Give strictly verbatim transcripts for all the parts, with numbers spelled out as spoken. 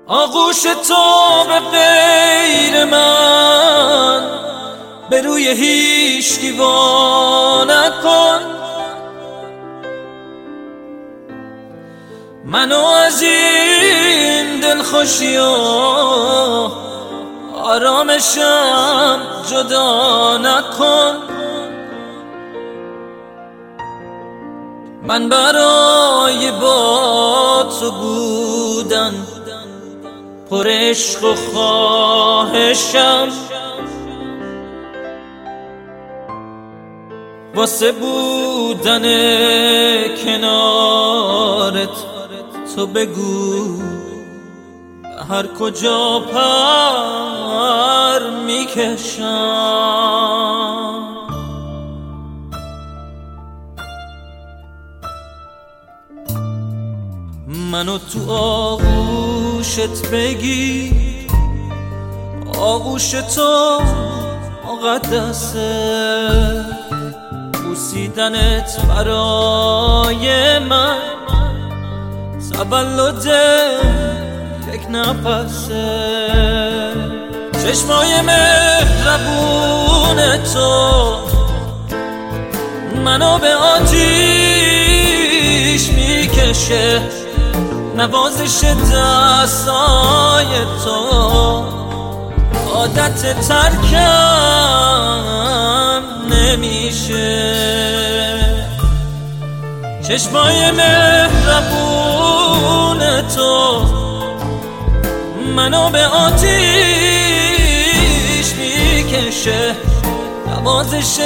آغوش تو به غیر من به روی هیچکی وا نکن. منو از این دلخوشی و آرامشم جدا نکن. من برای با تو بودن پر عشق و خواهشم، واسه بودن کنارت تو بگو هر کجا پر میکشم. منو تو آغوشت بگیر، آغوش تو مقدسه، بوسیدنت برای من تولد یک نفسه. چشمای مهربون تو منو به آتیش میکشه، نوازش دستای تو عادت ترکم نمیشه. چشمای مهربون تو منو به آتیش میکشه، نوازش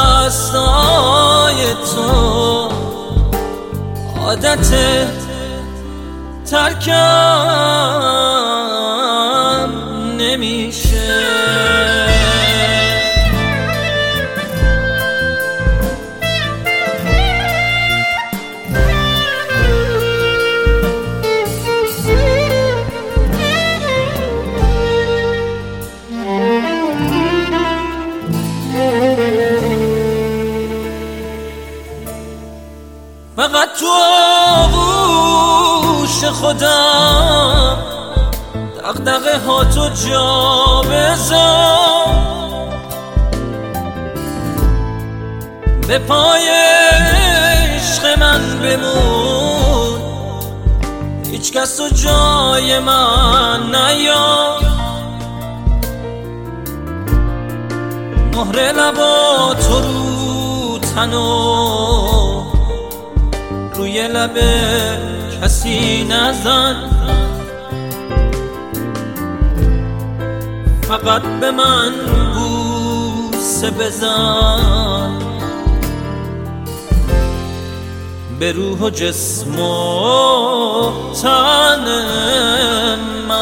دستای تو عادت ترکم نمیشه. فقط تو آغوش خودم دغدغه ها تو جا بذار، به پای عشق من بمون، هیچ کس تو جای من نیار. مهر لباتو رو تنو روی لب کسی نزن، فقط به من بوسه بزن، به روح و جسم و تن من.